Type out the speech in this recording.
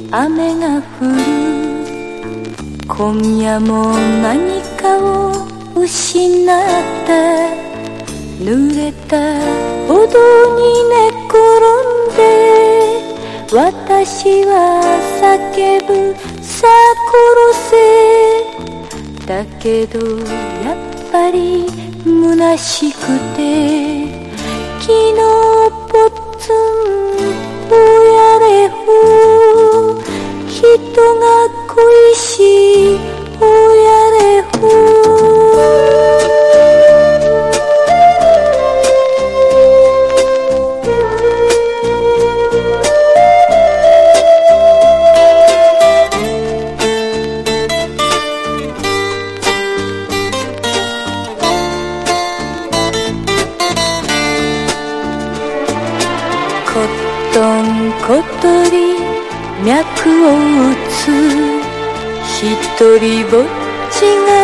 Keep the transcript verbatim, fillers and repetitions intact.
雨が降る。今夜も何かを失った濡れた歩道に寝転んで私は叫ぶさあ殺せだけどやっぱり虚しくて昨日ぽつんぼやれほ人が恋しいぼやれほコットン小鳥脈を打つ一人ぼっちが